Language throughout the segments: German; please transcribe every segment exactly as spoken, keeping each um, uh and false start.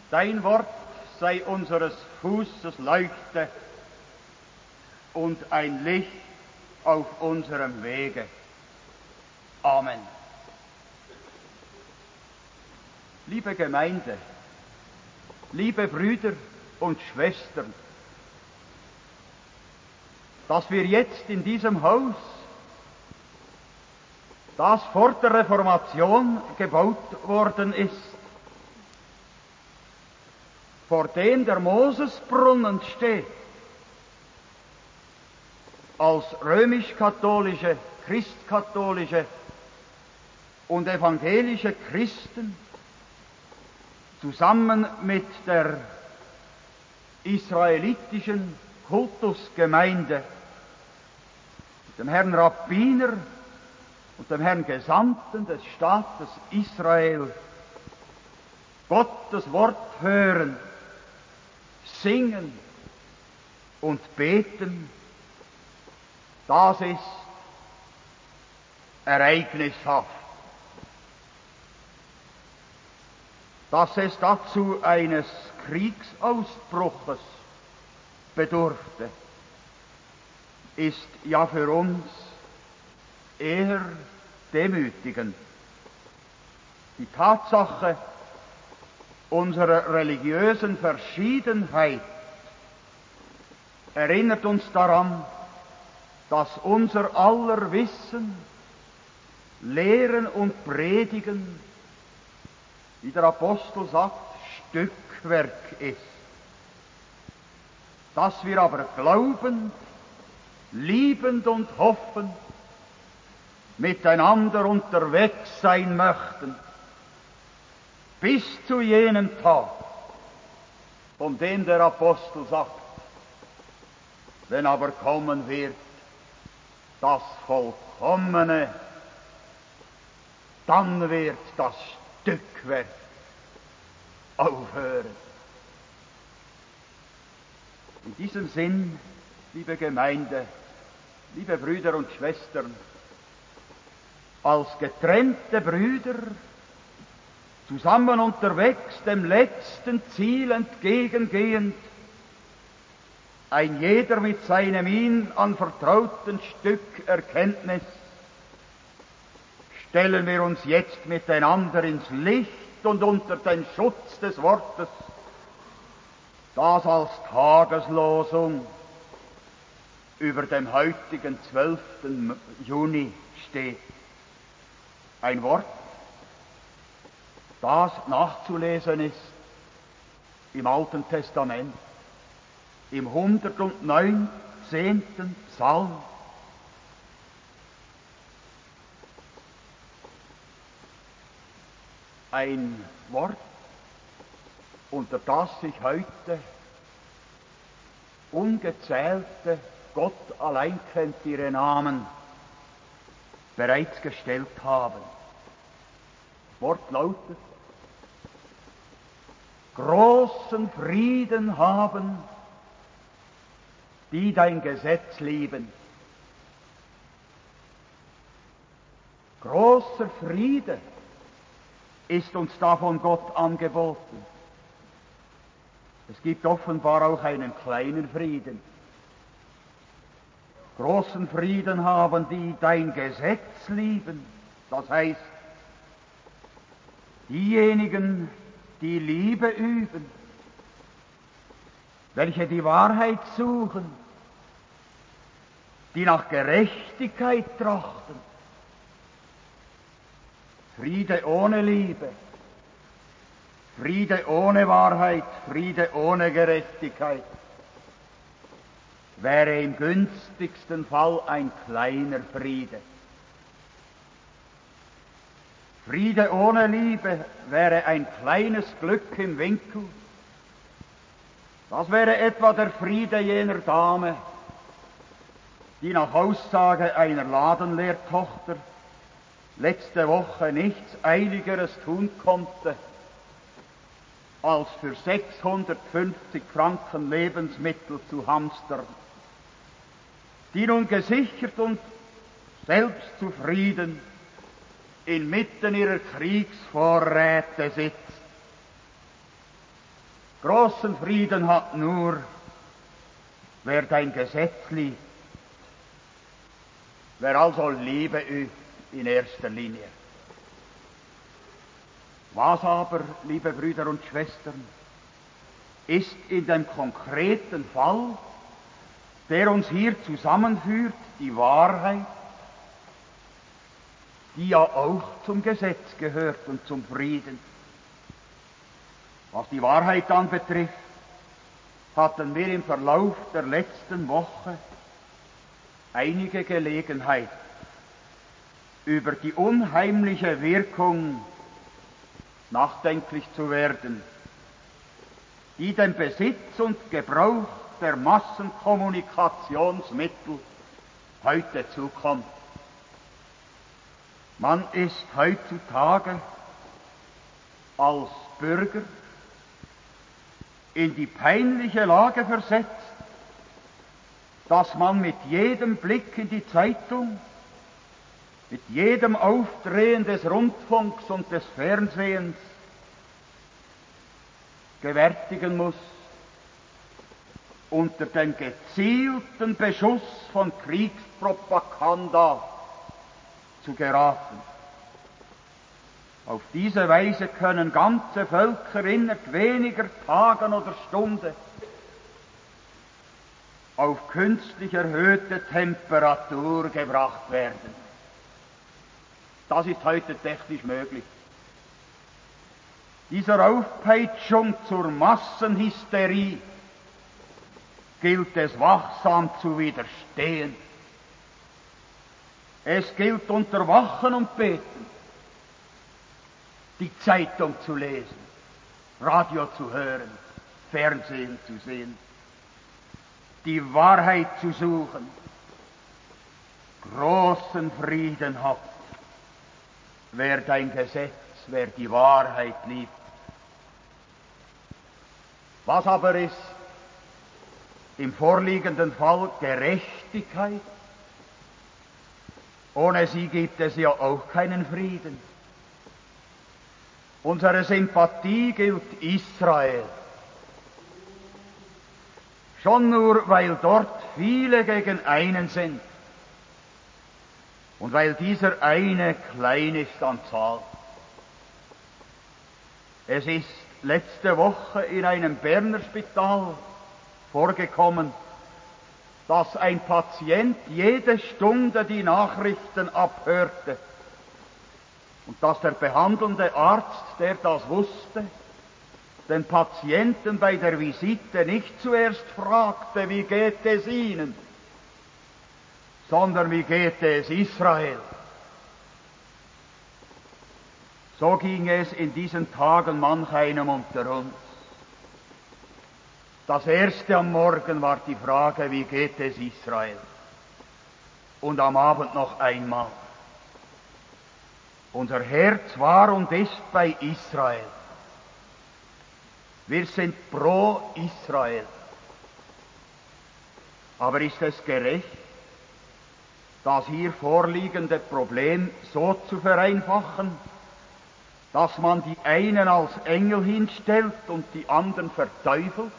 Dein Wort sei unseres Fußes Leuchte und ein Licht auf unserem Wege. Amen. Liebe Gemeinde, liebe Brüder und Schwestern, dass wir jetzt in diesem Haus, das vor der Reformation gebaut worden ist, vor dem der Mosesbrunnen steht, als römisch-katholische, christkatholische und evangelische Christen zusammen mit der israelitischen Kultusgemeinde, dem Herrn Rabbiner und dem Herrn Gesandten des Staates Israel Gottes Wort hören, singen und beten, das ist ereignishaft. Dass es dazu eines Kriegsausbruches bedurfte, ist ja für uns eher demütigend. Die Tatsache unserer religiösen Verschiedenheit erinnert uns daran, dass unser aller Wissen, Lehren und Predigen, wie der Apostel sagt, Stückwerk ist. Dass wir aber glaubend, liebend und hoffend miteinander unterwegs sein möchten, bis zu jenem Tag, von dem der Apostel sagt, wenn aber kommen wird das Vollkommene, dann wird das Stückwerk aufhören. In diesem Sinn, liebe Gemeinde, liebe Brüder und Schwestern, als getrennte Brüder, zusammen unterwegs, dem letzten Ziel entgegengehend, ein jeder mit seinem ihm anvertrauten Stück Erkenntnis, stellen wir uns jetzt miteinander ins Licht und unter den Schutz des Wortes, das als Tageslosung über dem heutigen zwölften Juni steht. Ein Wort, das nachzulesen ist im Alten Testament, im hundertneunzehnten Psalm. Ein Wort, unter das sich heute ungezählte, Gott allein kennt ihre Namen, bereits gestellt haben. Das Wort lautet: großen Frieden haben, die dein Gesetz lieben. Großer Friede ist uns da von Gott angeboten. Es gibt offenbar auch einen kleinen Frieden. Großen Frieden haben, die dein Gesetz lieben. Das heißt, diejenigen, die Liebe üben, welche die Wahrheit suchen, die nach Gerechtigkeit trachten. Friede ohne Liebe, Friede ohne Wahrheit, Friede ohne Gerechtigkeit wäre im günstigsten Fall ein kleiner Friede. Friede ohne Liebe wäre ein kleines Glück im Winkel. Das wäre etwa der Friede jener Dame, die nach Aussage einer Ladenlehrtochter letzte Woche nichts Eiligeres tun konnte, als für sechshundertfünfzig Franken Lebensmittel zu hamstern, die nun gesichert und selbstzufrieden inmitten ihrer Kriegsvorräte sitzt. Großen Frieden hat nur, wer dein Gesetz liebt, wer also Liebe übt in erster Linie. Was aber, liebe Brüder und Schwestern, ist in dem konkreten Fall, der uns hier zusammenführt, die Wahrheit, die ja auch zum Gesetz gehört und zum Frieden. Was die Wahrheit anbetrifft, hatten wir im Verlauf der letzten Woche einige Gelegenheit, über die unheimliche Wirkung nachdenklich zu werden, die dem Besitz und Gebrauch der Massenkommunikationsmittel heute zukommt. Man ist heutzutage als Bürger in die peinliche Lage versetzt, dass man mit jedem Blick in die Zeitung, mit jedem Aufdrehen des Rundfunks und des Fernsehens gewärtigen muss, unter den gezielten Beschuss von Kriegspropaganda zu geraten. Auf diese Weise können ganze Völker innerhalb weniger Tagen oder Stunden auf künstlich erhöhte Temperatur gebracht werden. Das ist heute technisch möglich. Dieser Aufpeitschung zur Massenhysterie gilt es wachsam zu widerstehen. Es gilt unter Wachen und Beten, die Zeitung zu lesen, Radio zu hören, Fernsehen zu sehen, die Wahrheit zu suchen. Großen Frieden hat, wer dein Gesetz, wer die Wahrheit liebt. Was aber ist im vorliegenden Fall Gerechtigkeit? Ohne sie gibt es ja auch keinen Frieden. Unsere Sympathie gilt Israel. Schon nur, weil dort viele gegen einen sind und weil dieser eine klein ist an Zahl. Es ist letzte Woche in einem Berner Spital vorgekommen, dass ein Patient jede Stunde die Nachrichten abhörte und dass der behandelnde Arzt, der das wusste, den Patienten bei der Visite nicht zuerst fragte, wie geht es Ihnen, sondern wie geht es Israel. So ging es in diesen Tagen manch einem unter uns. Das erste am Morgen war die Frage, wie geht es Israel? Und am Abend noch einmal. Unser Herz war und ist bei Israel. Wir sind pro Israel. Aber ist es gerecht, das hier vorliegende Problem so zu vereinfachen, dass man die einen als Engel hinstellt und die anderen verteufelt?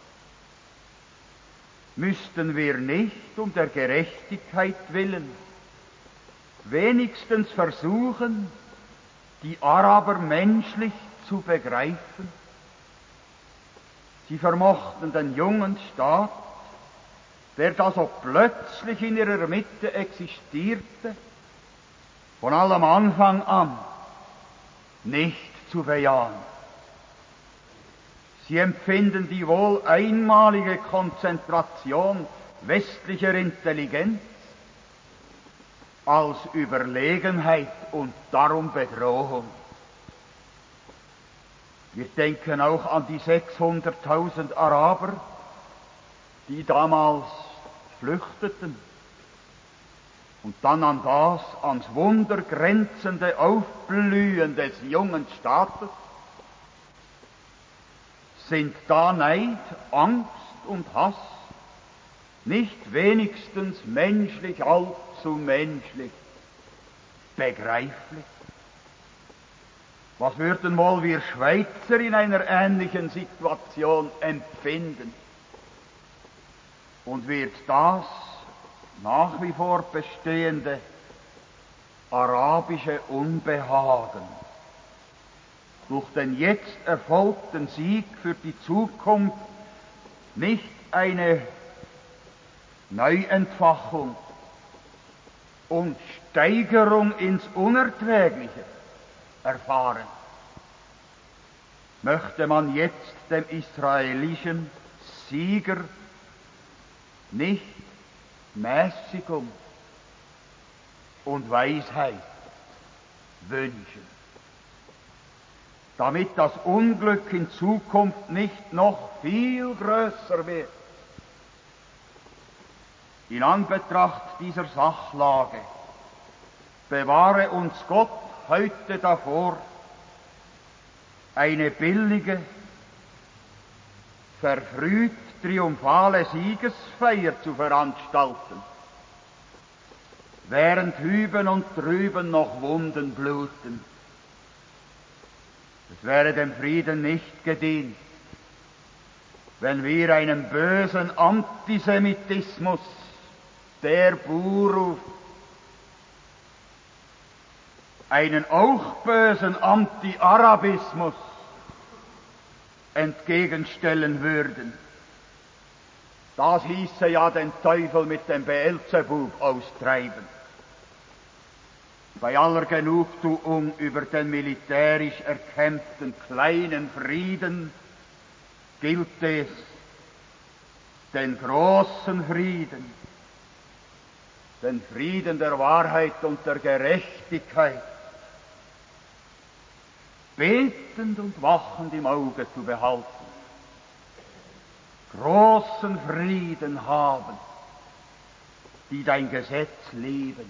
Müssten wir nicht um der Gerechtigkeit willen wenigstens versuchen, die Araber menschlich zu begreifen? Sie vermochten den jungen Staat, der da so plötzlich in ihrer Mitte existierte, von allem Anfang an nicht zu bejahen. Sie empfinden die wohl einmalige Konzentration westlicher Intelligenz als Überlegenheit und darum Bedrohung. Wir denken auch an die sechshunderttausend Araber, die damals flüchteten, und dann an das ans Wunder grenzende Aufblühen des jungen Staates. Sind da Neid, Angst und Hass nicht wenigstens menschlich, allzu menschlich begreiflich? Was würden wohl wir Schweizer in einer ähnlichen Situation empfinden? Und wird das nach wie vor bestehende arabische Unbehagen durch den jetzt erfolgten Sieg für die Zukunft nicht eine Neuentfachung und Steigerung ins Unerträgliche erfahren? Möchte man jetzt dem israelischen Sieger nicht Mäßigung und Weisheit wünschen, damit das Unglück in Zukunft nicht noch viel größer wird? In Anbetracht dieser Sachlage bewahre uns Gott heute davor, eine billige, verfrüht triumphale Siegesfeier zu veranstalten, während hüben und drüben noch Wunden bluten. Es wäre dem Frieden nicht gedient, wenn wir einen bösen Antisemitismus, der Buru, einen auch bösen Anti-Arabismus entgegenstellen würden. Das hieße ja den Teufel mit dem Beelzebub austreiben. Bei aller Genugtuung über den militärisch erkämpften kleinen Frieden gilt es, den großen Frieden, den Frieden der Wahrheit und der Gerechtigkeit, betend und wachend im Auge zu behalten. Großen Frieden haben, die dein Gesetz lieben.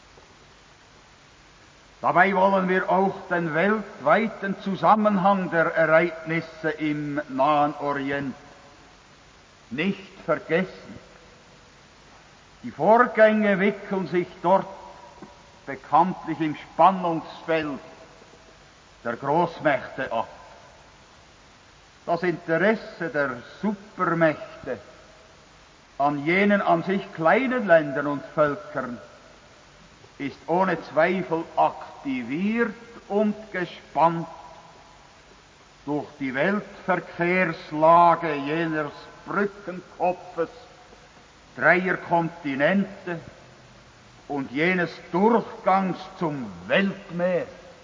Dabei wollen wir auch den weltweiten Zusammenhang der Ereignisse im Nahen Orient nicht vergessen. Die Vorgänge wickeln sich dort bekanntlich im Spannungsfeld der Großmächte ab. Das Interesse der Supermächte an jenen an sich kleinen Ländern und Völkern ist ohne Zweifel aktiviert und gespannt durch die Weltverkehrslage jenes Brückenkopfes dreier Kontinente und jenes Durchgangs zum Weltmeer.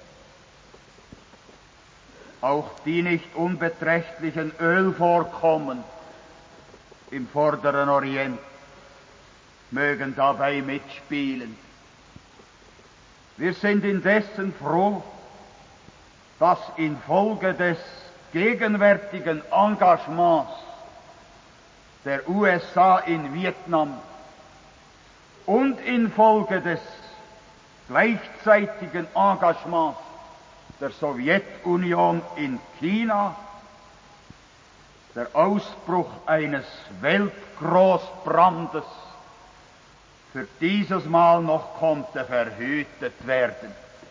Auch die nicht unbeträchtlichen Ölvorkommen im Vorderen Orient mögen dabei mitspielen. Wir sind indessen froh, dass infolge des gegenwärtigen Engagements der U S A in Vietnam und infolge des gleichzeitigen Engagements der Sowjetunion in China der Ausbruch eines Weltgroßbrandes für dieses Mal noch konnte verhütet werden.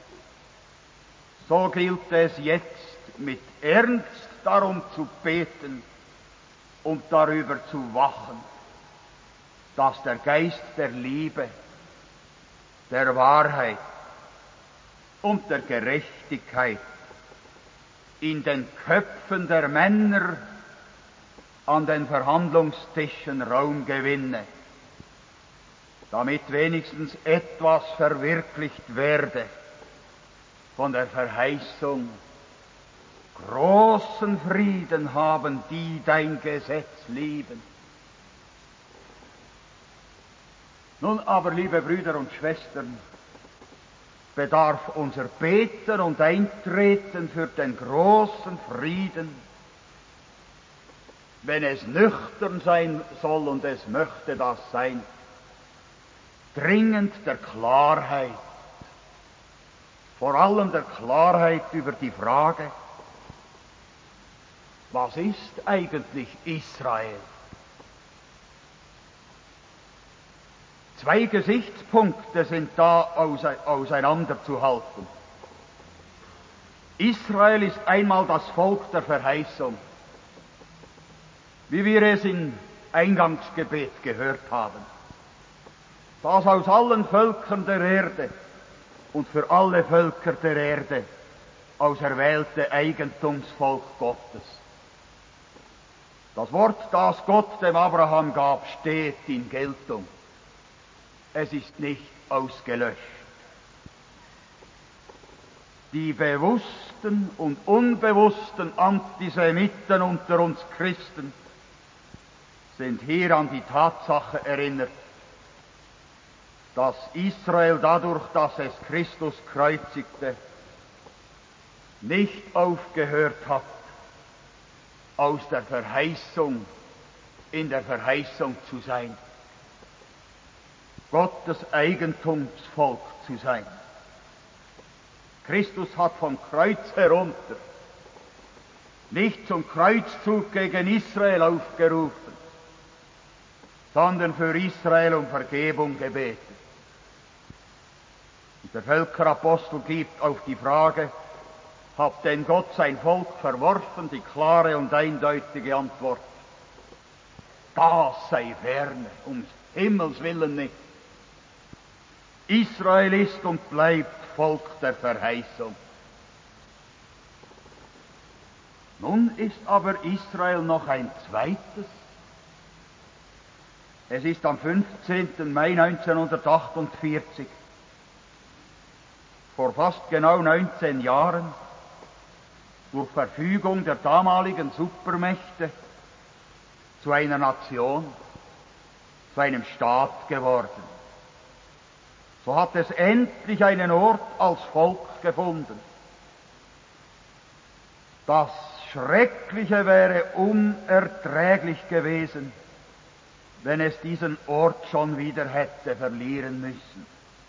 So gilt es jetzt mit Ernst darum zu beten und darüber zu wachen, dass der Geist der Liebe, der Wahrheit und der Gerechtigkeit in den Köpfen der Männer an den Verhandlungstischen Raum gewinne, damit wenigstens etwas verwirklicht werde von der Verheißung, großen Frieden haben, die dein Gesetz lieben. Nun aber, liebe Brüder und Schwestern, bedarf unser Beten und Eintreten für den großen Frieden, wenn es nüchtern sein soll, und es möchte das sein, dringend der Klarheit, vor allem der Klarheit über die Frage, was ist eigentlich Israel? Zwei Gesichtspunkte sind da auseinanderzuhalten. Israel ist einmal das Volk der Verheißung, wie wir es im Eingangsgebet gehört haben, das aus allen Völkern der Erde und für alle Völker der Erde auserwählte Eigentumsvolk Gottes. Das Wort, das Gott dem Abraham gab, steht in Geltung. Es ist nicht ausgelöscht. Die bewussten und unbewussten Antisemiten unter uns Christen sind hier an die Tatsache erinnert, dass Israel dadurch, dass es Christus kreuzigte, nicht aufgehört hat, aus der Verheißung in der Verheißung zu sein, Gottes Eigentumsvolk zu sein. Christus hat vom Kreuz herunter nicht zum Kreuzzug gegen Israel aufgerufen, sondern für Israel um Vergebung gebetet. Und der Völkerapostel gibt auf die Frage, hat denn Gott sein Volk verworfen, die klare und eindeutige Antwort: Das sei ferne, ums Himmels willen nicht. Israel ist und bleibt Volk der Verheißung. Nun ist aber Israel noch ein zweites. Es ist am fünfzehnten Mai neunzehnhundertachtundvierzig, vor fast genau neunzehn Jahren, durch Verfügung der damaligen Supermächte zu einer Nation, zu einem Staat geworden. So hat es endlich einen Ort als Volk gefunden. Das Schreckliche wäre unerträglich gewesen, wenn es diesen Ort schon wieder hätte verlieren müssen.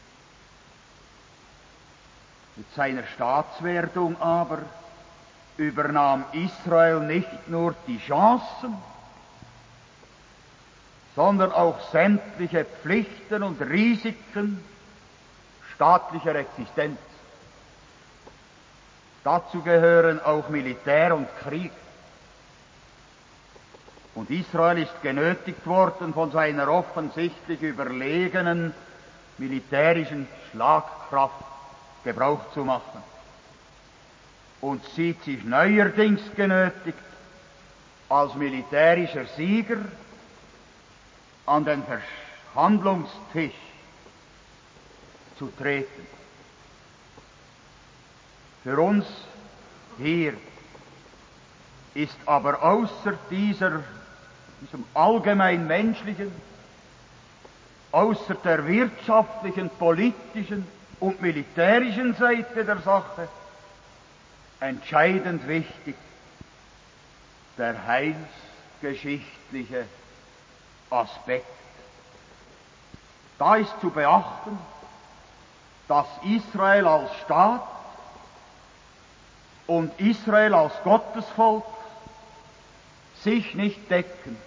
Mit seiner Staatswerdung aber übernahm Israel nicht nur die Chancen, sondern auch sämtliche Pflichten und Risiken staatlicher Existenz. Dazu gehören auch Militär und Krieg. Und Israel ist genötigt worden, von seiner offensichtlich überlegenen militärischen Schlagkraft Gebrauch zu machen. Und sieht sich neuerdings genötigt, als militärischer Sieger an den Verhandlungstisch zu treten. Für uns hier ist aber außer dieser, diesem allgemein menschlichen, außer der wirtschaftlichen, politischen und militärischen Seite der Sache entscheidend wichtig der heilsgeschichtliche Aspekt. Da ist zu beachten, dass Israel als Staat und Israel als Gottesvolk sich nicht decken,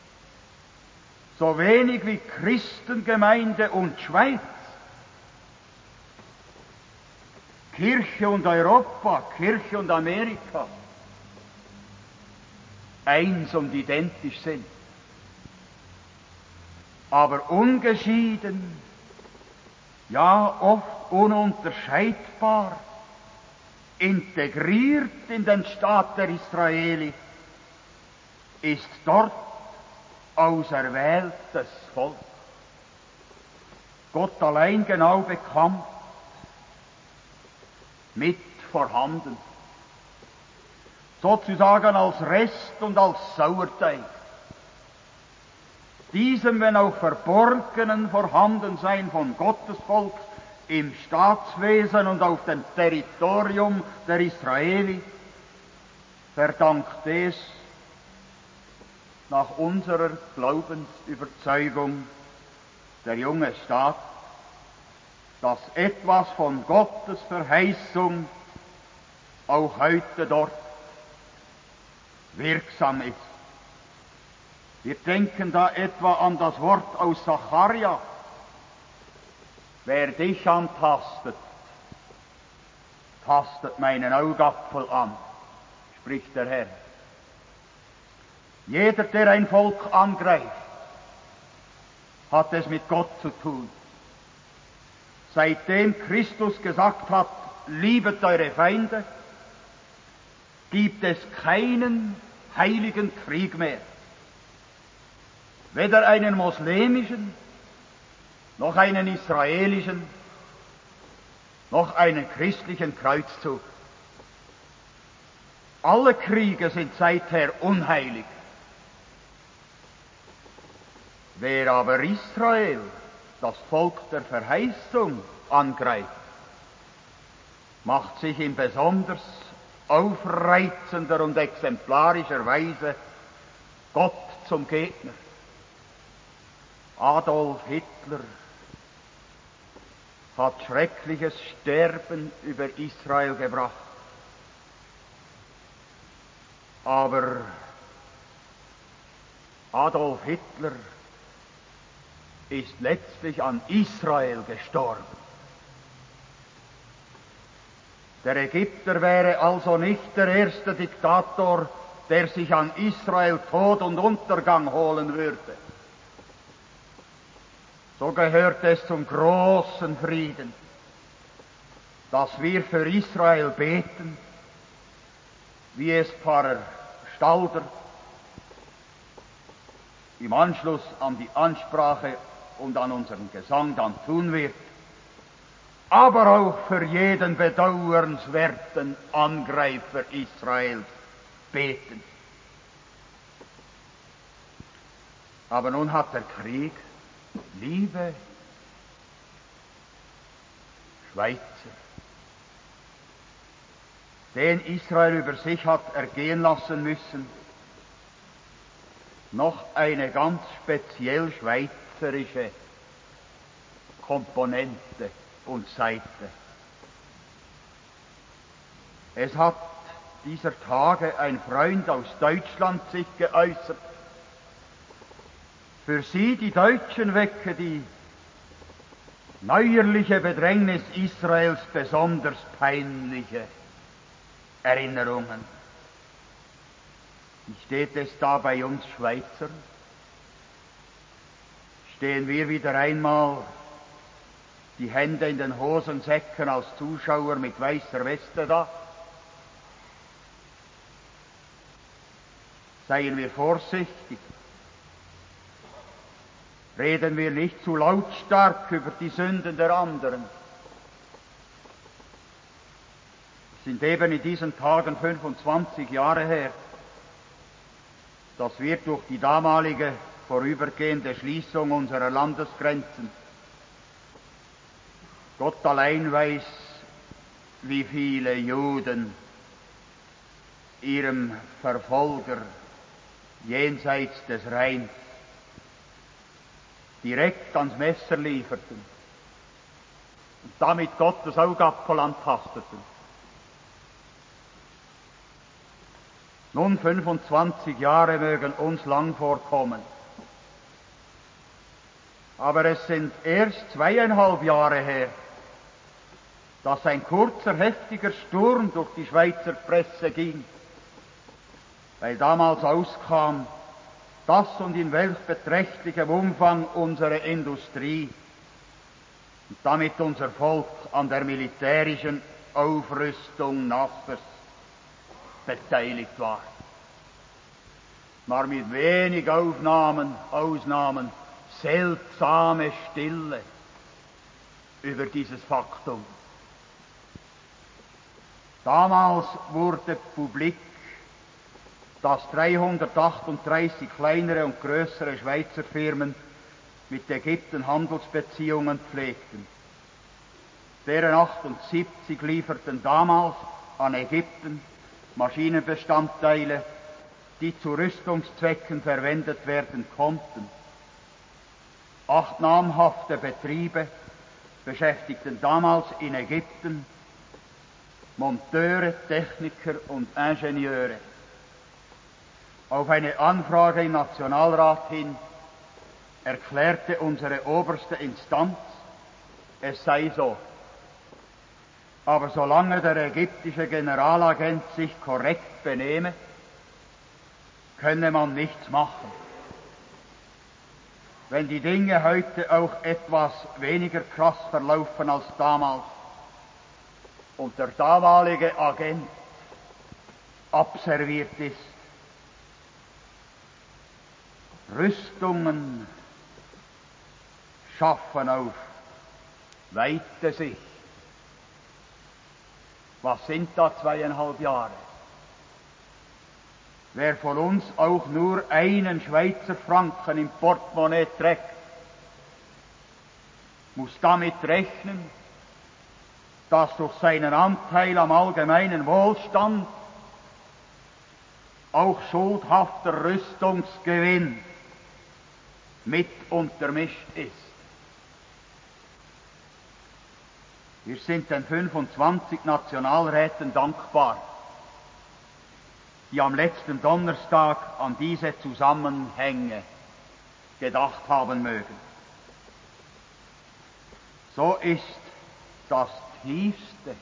so wenig wie Christengemeinde und Schweiz, Kirche und Europa, Kirche und Amerika eins und identisch sind, aber ungeschieden, ja oft ununterscheidbar, integriert in den Staat der Israeli, ist dort auserwähltes Volk. Gott allein genau bekannt, mit vorhanden, sozusagen als Rest und als Sauerteig. Diesem, wenn auch verborgenen Vorhandensein von Gottesvolk im Staatswesen und auf dem Territorium der Israeli verdankt es nach unserer Glaubensüberzeugung der junge Staat, dass etwas von Gottes Verheißung auch heute dort wirksam ist. Wir denken da etwa an das Wort aus Sacharja: Wer dich antastet, tastet meinen Augapfel an, spricht der Herr. Jeder, der ein Volk angreift, hat es mit Gott zu tun. Seitdem Christus gesagt hat, liebet eure Feinde, gibt es keinen heiligen Krieg mehr. Weder einen moslemischen, noch einen israelischen, noch einen christlichen Kreuzzug. Alle Kriege sind seither unheilig. Wer aber Israel, das Volk der Verheißung, angreift, macht sich in besonders aufreizender und exemplarischer Weise Gott zum Gegner. Adolf Hitler hat schreckliches Sterben über Israel gebracht. Aber Adolf Hitler ist letztlich an Israel gestorben. Der Ägypter wäre also nicht der erste Diktator, der sich an Israel Tod und Untergang holen würde. So gehört es zum großen Frieden, dass wir für Israel beten, wie es Pfarrer Stalder im Anschluss an die Ansprache und an unseren Gesang dann tun wird, aber auch für jeden bedauernswerten Angreifer Israels beten. Aber nun hat der Krieg, liebe Schweizer, den Israel über sich hat ergehen lassen müssen, noch eine ganz speziell schweizerische Komponente und Seite. Es hat dieser Tage ein Freund aus Deutschland sich geäußert. Für sie, die Deutschen, wecke die neuerliche Bedrängnis Israels besonders peinliche Erinnerungen. Wie steht es da bei uns Schweizern? Stehen wir wieder einmal die Hände in den Hosensäcken als Zuschauer mit weißer Weste da? Seien wir vorsichtig. Reden wir nicht zu lautstark über die Sünden der anderen. Es sind eben in diesen Tagen fünfundzwanzig Jahre her, dass wir durch die damalige vorübergehende Schließung unserer Landesgrenzen, Gott allein weiß, wie viele Juden ihrem Verfolger jenseits des Rheins direkt ans Messer lieferten und damit Gottes Augapfel antasteten. Nun, fünfundzwanzig Jahre mögen uns lang vorkommen, aber es sind erst zweieinhalb Jahre her, dass ein kurzer, heftiger Sturm durch die Schweizer Presse ging, weil damals auskam, dass und in welch beträchtlichem Umfang unsere Industrie und damit unser Volk an der militärischen Aufrüstung Nassers beteiligt war. War mit wenig Aufnahmen, Ausnahmen seltsame Stille über dieses Faktum. Damals wurde publik, dass dreihundertachtunddreißig kleinere und größere Schweizer Firmen mit Ägypten Handelsbeziehungen pflegten. Deren achtundsiebzig lieferten damals an Ägypten Maschinenbestandteile, die zu Rüstungszwecken verwendet werden konnten. Acht namhafte Betriebe beschäftigten damals in Ägypten Monteure, Techniker und Ingenieure. Auf eine Anfrage im Nationalrat hin erklärte unsere oberste Instanz, es sei so. Aber solange der ägyptische Generalagent sich korrekt benehme, könne man nichts machen. Wenn die Dinge heute auch etwas weniger krass verlaufen als damals und der damalige Agent abserviert ist, Rüstungen schaffen auf weite Sicht. Was sind da zweieinhalb Jahre? Wer von uns auch nur einen Schweizer Franken im Portemonnaie trägt, muss damit rechnen, dass durch seinen Anteil am allgemeinen Wohlstand auch schuldhafter Rüstungsgewinn mit untermischt ist. Wir sind den fünfundzwanzig Nationalräten dankbar, die am letzten Donnerstag an diese Zusammenhänge gedacht haben mögen. So ist das Tiefste,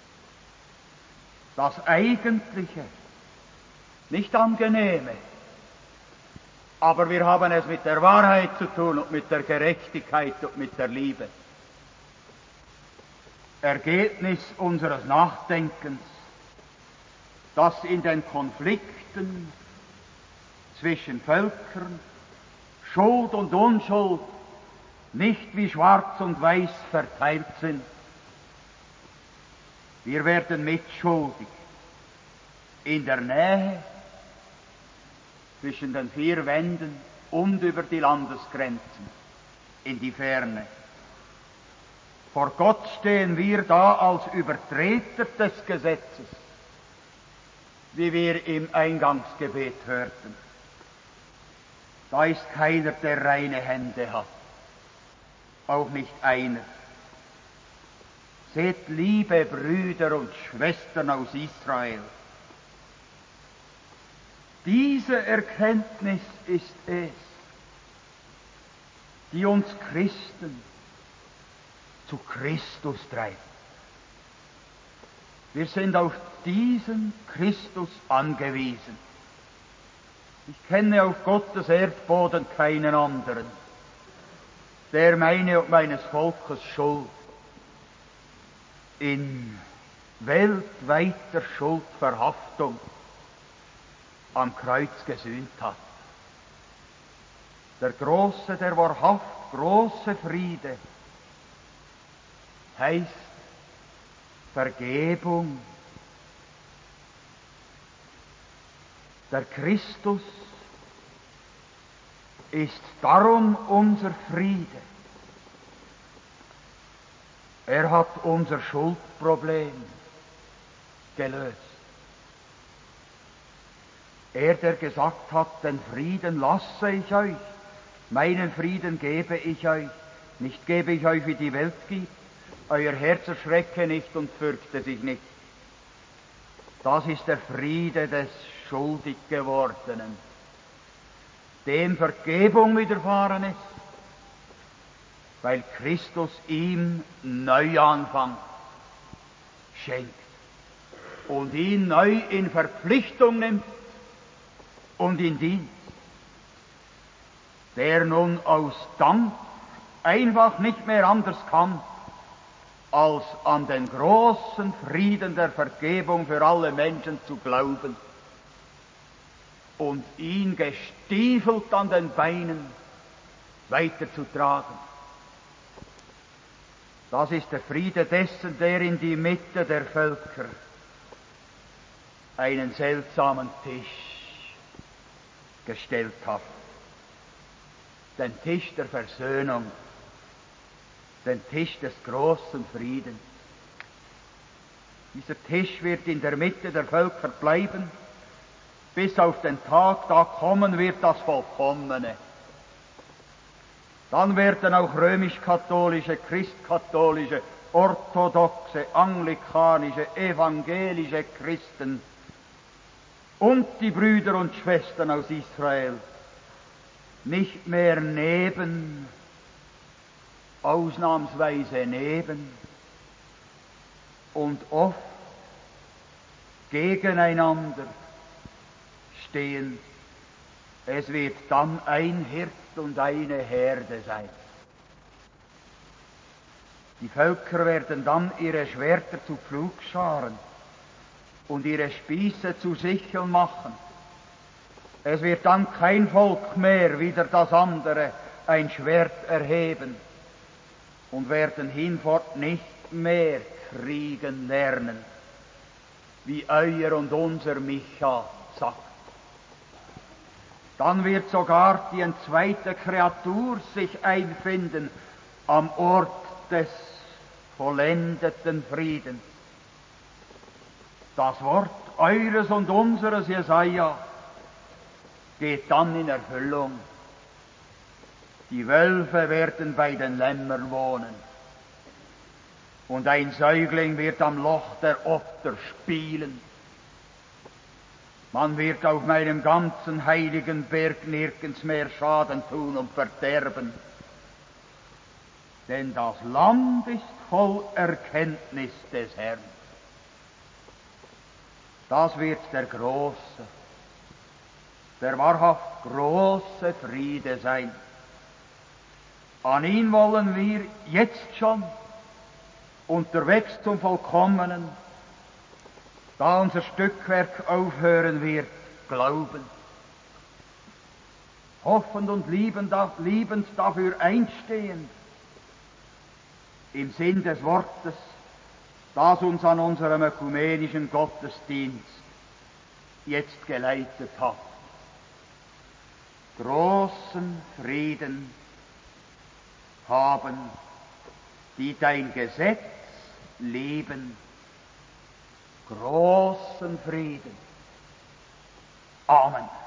das Eigentliche, nicht Angenehme, aber wir haben es mit der Wahrheit zu tun und mit der Gerechtigkeit und mit der Liebe. Ergebnis unseres Nachdenkens, dass in den Konflikten zwischen Völkern Schuld und Unschuld nicht wie schwarz und weiß verteilt sind. Wir werden mitschuldig in der Nähe zwischen den vier Wänden und über die Landesgrenzen in die Ferne. Vor Gott stehen wir da als Übertreter des Gesetzes, wie wir im Eingangsgebet hörten. Da ist keiner, der reine Hände hat, auch nicht einer. Seht, liebe Brüder und Schwestern aus Israel, diese Erkenntnis ist es, die uns Christen zu Christus treibt. Wir sind auf diesen Christus angewiesen. Ich kenne auf Gottes Erdboden keinen anderen, der meine und meines Volkes Schuld in weltweiter Schuldverhaftung am Kreuz gesühnt hat. Der große, der wahrhaft große Friede heißt Vergebung. Der Christus ist darum unser Friede. Er hat unser Schuldproblem gelöst. Er, der gesagt hat, den Frieden lasse ich euch, meinen Frieden gebe ich euch, nicht gebe ich euch, wie die Welt gibt. Euer Herz erschrecke nicht und fürchte sich nicht. Das ist der Friede des schuldig Gewordenen, dem Vergebung widerfahren ist, weil Christus ihm Neuanfang schenkt und ihn neu in Verpflichtung nimmt und in Dienst, der nun aus Dank einfach nicht mehr anders kann, als an den großen Frieden der Vergebung für alle Menschen zu glauben und ihn gestiefelt an den Beinen weiterzutragen. Das ist der Friede dessen, der in die Mitte der Völker einen seltsamen Tisch gestellt hat. Den Tisch der Versöhnung, den Tisch des großen Friedens. Dieser Tisch wird in der Mitte der Völker bleiben, bis auf den Tag, da kommen wird das Vollkommene. Dann werden auch römisch-katholische, christkatholische, orthodoxe, anglikanische, evangelische Christen und die Brüder und Schwestern aus Israel nicht mehr neben, ausnahmsweise neben, und oft gegeneinander stehen. Es wird dann ein Hirt und eine Herde sein. Die Völker werden dann ihre Schwerter zu Pflugscharen und ihre Spieße zu Sicheln machen. Es wird dann kein Volk mehr wider das andere ein Schwert erheben und werden hinfort nicht mehr kriegen lernen, wie euer und unser Micha sagt. Dann wird sogar die zweite Kreatur sich einfinden am Ort des vollendeten Friedens. Das Wort eures und unseres Jesaja geht dann in Erfüllung. Die Wölfe werden bei den Lämmern wohnen und ein Säugling wird am Loch der Otter spielen. Man wird auf meinem ganzen heiligen Berg nirgends mehr Schaden tun und verderben, denn das Land ist voll Erkenntnis des Herrn. Das wird der große, der wahrhaft große Friede sein. An ihn wollen wir jetzt schon unterwegs zum Vollkommenen, da unser Stückwerk aufhören wird, glauben. Hoffend und liebend, liebend dafür einstehend, im Sinn des Wortes, das uns an unserem ökumenischen Gottesdienst jetzt geleitet hat. Großen Frieden haben, die dein Gesetz lieben. Großen Frieden. Amen.